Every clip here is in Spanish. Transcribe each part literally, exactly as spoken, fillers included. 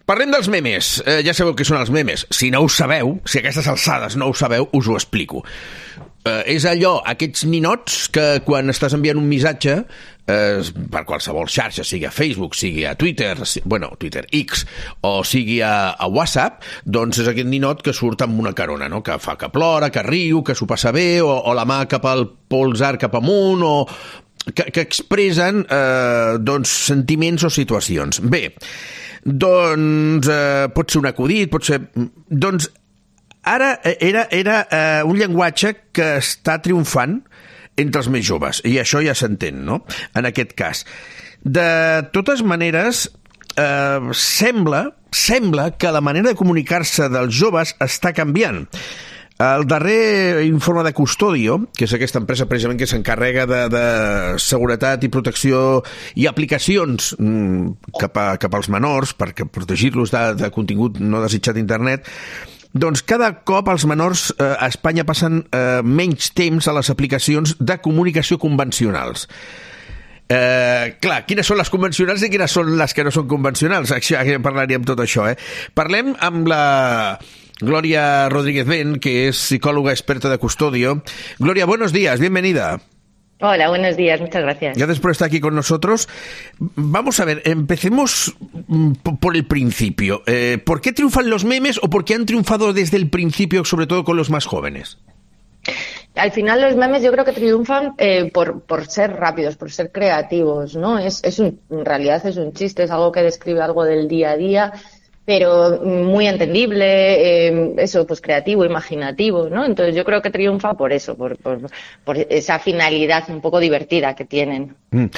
Parlem dels memes. Eh, ja sabeu què són els memes. Si no ho sabeu, si a aquestes alçades no ho sabeu, us ho explico. Eh, és allò, aquests ninots que quan estàs enviant un missatge eh, per qualsevol xarxa, sigui a Facebook, sigui a Twitter, si, bueno, Twitter X, o sigui a, a WhatsApp, doncs és aquest ninot que surt amb una carona, no? Que fa que plora, que riu, que s'ho passa bé, o, o la mà cap al polzar cap amunt, o que, que expressen eh, doncs, sentiments o situacions. Bé, doncs eh, pot ser un acudit, pot ser... Doncs ara era, era eh, un llenguatge que està triomfant entre els més joves, i això ja s'entén, no?, en aquest cas. De totes maneres, eh, sembla, sembla que la manera de comunicar-se dels joves està canviant. El darrer informe de Custodio, que és aquesta empresa precisament que s'encarrega de, de seguretat i protecció i aplicacions cap, a, cap als menors, perquè protegir-los de, de contingut no desitjat d'internet, doncs cada cop els menors eh, a Espanya passen eh, menys temps a les aplicacions de comunicació convencionals. Eh, clar, quines són les convencionals i quines són les que no són convencionals? Això, parlaríem tot això, eh? Parlem amb la Gloria Rodríguez Ben, que es psicóloga experta de Custodio. Gloria, buenos días, bienvenida. Hola, buenos días, muchas gracias. Gracias por estar aquí con nosotros. Vamos a ver, empecemos por el principio. Eh, ¿Por qué triunfan los memes o por qué han triunfado desde el principio, sobre todo con los más jóvenes? Al final los memes yo creo que triunfan eh, por, por ser rápidos, por ser creativos, ¿no? Es, es un, en realidad es un chiste, es algo que describe algo del día a día, pero muy entendible, eh, eso, pues creativo, imaginativo, ¿no? Entonces yo creo que triunfa por eso, por, por, por esa finalidad un poco divertida que tienen.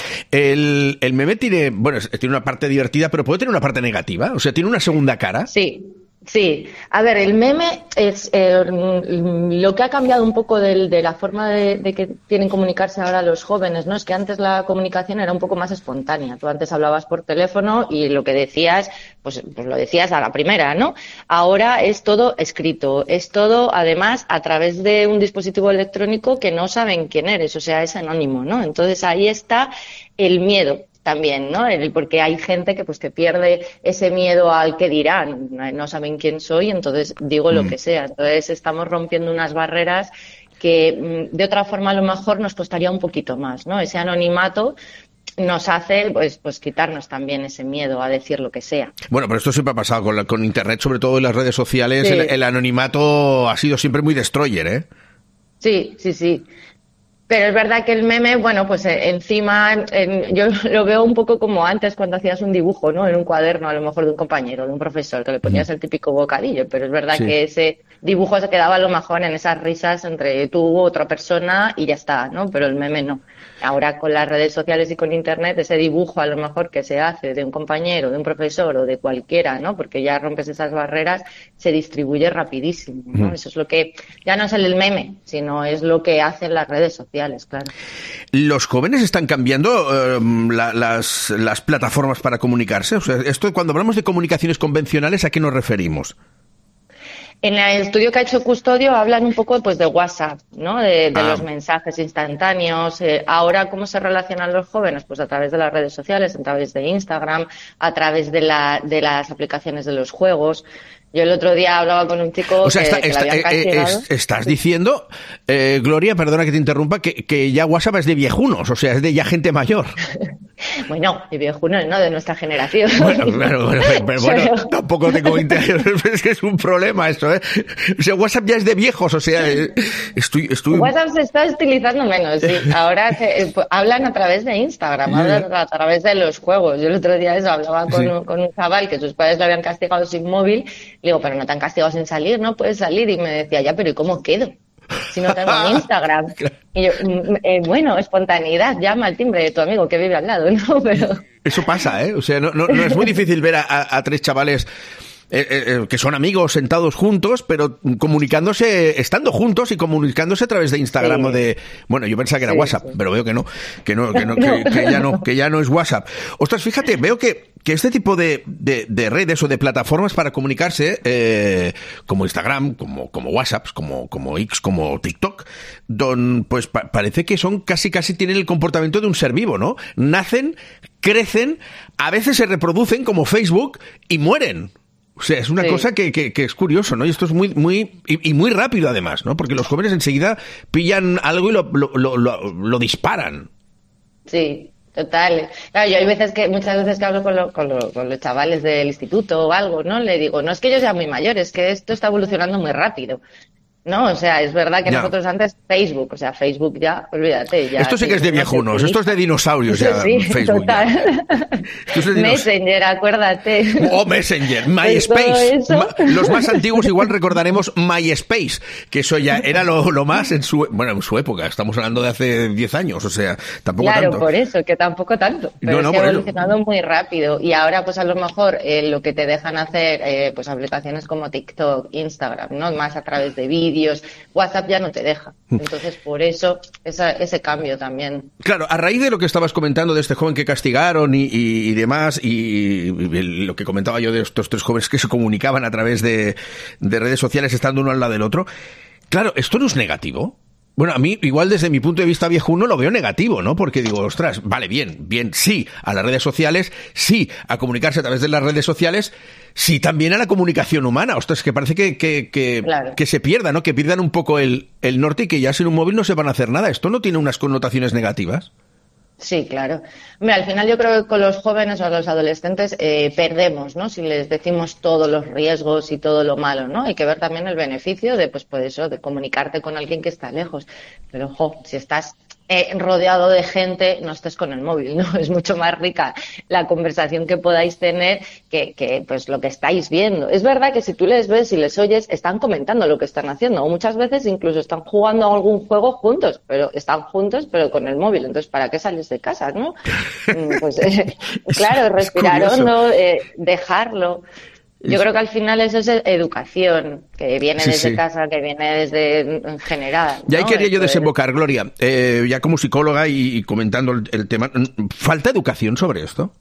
El, el meme tiene, bueno, tiene una parte divertida, pero puede tener una parte negativa, o sea, tiene una segunda cara. Sí. Sí, a ver, el meme es eh, lo que ha cambiado un poco de, de la forma de, de que tienen que comunicarse ahora los jóvenes, ¿no? Es que antes la comunicación era un poco más espontánea. Tú antes hablabas por teléfono y lo que decías, pues, pues lo decías a la primera, ¿no? Ahora es todo escrito, es todo, además, a través de un dispositivo electrónico que no saben quién eres, o sea, es anónimo, ¿no? Entonces ahí está el miedo también, ¿no? El, porque hay gente que pues que pierde ese miedo al que dirán, no saben quién soy, entonces digo lo que sea. Entonces estamos rompiendo unas barreras que de otra forma a lo mejor nos costaría un poquito más, ¿no? Ese anonimato nos hace pues pues quitarnos también ese miedo a decir lo que sea. Bueno, pero esto siempre ha pasado con, la, con internet, sobre todo en las redes sociales, sí. el, el anonimato ha sido siempre muy destroyer, ¿eh? Sí, sí, sí. Pero es verdad que el meme, bueno, pues eh, encima en, yo lo veo un poco como antes cuando hacías un dibujo, ¿no? En un cuaderno, a lo mejor de un compañero, de un profesor, que le ponías el típico bocadillo, pero es verdad sí. que ese dibujo se quedaba a lo mejor en esas risas entre tú u otra persona y ya está, ¿no? Pero el meme no. Ahora con las redes sociales y con internet, ese dibujo a lo mejor que se hace de un compañero, de un profesor o de cualquiera, ¿no? Porque ya rompes esas barreras, se distribuye rapidísimo, ¿no? Mm. Eso es lo que, ya no es el meme, sino es lo que hacen las redes sociales, claro. ¿Los jóvenes están cambiando eh, la, las, las plataformas para comunicarse? O sea, esto, cuando hablamos de comunicaciones convencionales, ¿a qué nos referimos? En el estudio que ha hecho Custodio hablan un poco pues de WhatsApp, ¿no? De, de ah. los mensajes instantáneos. Eh, ahora, ¿cómo se relacionan los jóvenes? Pues a través de las redes sociales, a través de Instagram, a través de, la, de las aplicaciones de los juegos. Yo el otro día hablaba con un chico o sea, que, está, que está, le habían castigado. Eh, eh, estás diciendo, eh, Gloria, perdona que te interrumpa, que, que ya WhatsApp es de viejunos, o sea, es de ya gente mayor. Bueno, de viejunos, no, de nuestra generación. Bueno, claro, bueno, pero bueno, pero... tampoco tengo interés, es que es un problema eso, ¿eh? O sea, WhatsApp ya es de viejos, o sea, estoy... estoy... WhatsApp se está utilizando menos, sí. Ahora se, eh, hablan a través de Instagram, hablan a través de los juegos. Yo el otro día eso, hablaba con, sí. un, con un chaval que sus padres le habían castigado sin móvil. Le digo, pero no te han castigado sin salir, ¿no? Puedes salir. Y me decía, ya, pero ¿y cómo quedo? Si no tengo ni Instagram. Y yo, eh, bueno, espontaneidad, llama al timbre de tu amigo que vive al lado, ¿no? Pero... Eso pasa, ¿eh? O sea, no, no, no es muy difícil ver a, a, a tres chavales eh, eh, que son amigos sentados juntos, pero comunicándose, estando juntos y comunicándose a través de Instagram sí. o de... Bueno, yo pensaba que era sí, WhatsApp, sí. pero veo que no, que no, que no, que, que ya no, que ya no es WhatsApp. Ostras, fíjate, veo que que este tipo de, de, de redes o de plataformas para comunicarse, eh, como Instagram, como, como WhatsApp, como, como X, como TikTok, don, pues pa- parece que son casi casi tienen el comportamiento de un ser vivo, ¿no? Nacen, crecen, a veces se reproducen como Facebook y mueren. O sea, es una Sí. cosa que, que, que es curioso, ¿no? Y esto es muy, muy, y, y muy rápido además, ¿no? Porque los jóvenes enseguida pillan algo y lo, lo, lo, lo, lo disparan. Sí, total. Claro, yo hay veces que, muchas veces que hablo con, lo- con, lo- con los chavales del instituto o algo, ¿no? Le digo, no es que yo sea muy mayor, es que esto está evolucionando muy rápido. No, o sea, es verdad que Ya. nosotros antes Facebook, o sea, Facebook ya, olvídate, ya. Esto sí que es de no se viejunos, utiliza. esto es de dinosaurios Sí, ya, sí, Facebook. Ya. total. Esto es de dinos- Messenger, acuérdate. Oh, Messenger, Pues MySpace. todo eso. Ma- los más antiguos igual recordaremos MySpace, que eso ya era lo, lo más en su, bueno, en su época. Estamos hablando de hace diez años, o sea, tampoco Claro, tanto. por eso, que tampoco tanto. Pero No, es no, que ha por eso. evolucionado muy rápido. Y ahora, pues a lo mejor, eh, lo que te dejan hacer, eh, pues aplicaciones como TikTok, Instagram, ¿no? Más a través de vídeos. WhatsApp ya no te deja. Entonces, por eso, esa, ese cambio también. Claro, a raíz de lo que estabas comentando de este joven que castigaron y, y, y demás, y, y lo que comentaba yo de estos tres jóvenes que se comunicaban a través de, de redes sociales estando uno al lado del otro, claro, ¿esto no es negativo? Bueno, a mí, igual desde mi punto de vista viejuno, lo veo negativo, ¿no? Porque digo, ostras, vale, bien, bien, sí, a las redes sociales, sí, a comunicarse a través de las redes sociales, sí, también a la comunicación humana. Ostras, que parece que, que, que, Claro. que se pierda, ¿no? Que pierdan un poco el, el norte y que ya sin un móvil no sepan hacer nada. ¿Esto no tiene unas connotaciones negativas? Sí, claro. Mira, al final yo creo que con los jóvenes o los adolescentes eh, perdemos, ¿no? Si les decimos todos los riesgos y todo lo malo, ¿no? Hay que ver también el beneficio de, pues, por eso, de comunicarte con alguien que está lejos. Pero, ojo, si estás eh, rodeado de gente, no estés con el móvil, ¿no? Es mucho más rica la conversación que podáis tener que, que, pues, lo que estáis viendo. Es verdad que si tú les ves y les oyes, están comentando lo que están haciendo, o muchas veces incluso están jugando a algún juego juntos, pero están juntos, pero con el móvil. Entonces, ¿para qué sales de casa, no? Mm, Pues, eh, claro, respirar curioso. hondo, eh, dejarlo. Yo creo que al final eso es educación, que viene Sí, desde sí. casa, que viene desde en general. Y ahí ¿no? quería yo Esto es- desembocar, Gloria, eh, ya como psicóloga y, y comentando el, el tema. ¿Falta educación sobre esto?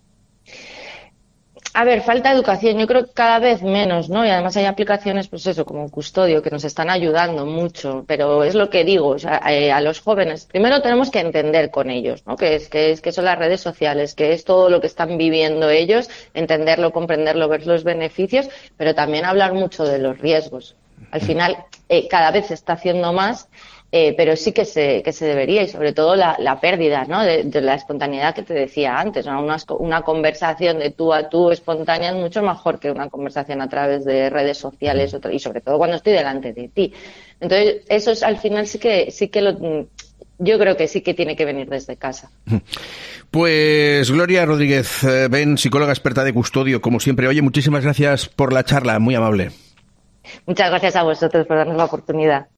A ver, falta educación, yo creo que cada vez menos, ¿no? Y además hay aplicaciones, pues eso, como Custodio, que nos están ayudando mucho, pero es lo que digo, o sea, eh, a los jóvenes, primero tenemos que entender con ellos, ¿no? Que es, que es, que son las redes sociales, que es todo lo que están viviendo ellos, entenderlo, comprenderlo, ver los beneficios, pero también hablar mucho de los riesgos. Al final, eh, cada vez se está haciendo más, eh, pero sí que se, que se debería, y sobre todo la, la pérdida, ¿no? De, de la espontaneidad que te decía antes, ¿no? Una, una conversación de tú a tú espontánea es mucho mejor que una conversación a través de redes sociales, otra- y sobre todo cuando estoy delante de ti. Entonces, eso es, al final sí que, sí que lo, yo creo que sí que tiene que venir desde casa. Pues Gloria Rodríguez eh, Ben, psicóloga experta de Custodio, como siempre. Oye, muchísimas gracias por la charla, muy amable. Muchas gracias a vosotros por darnos la oportunidad.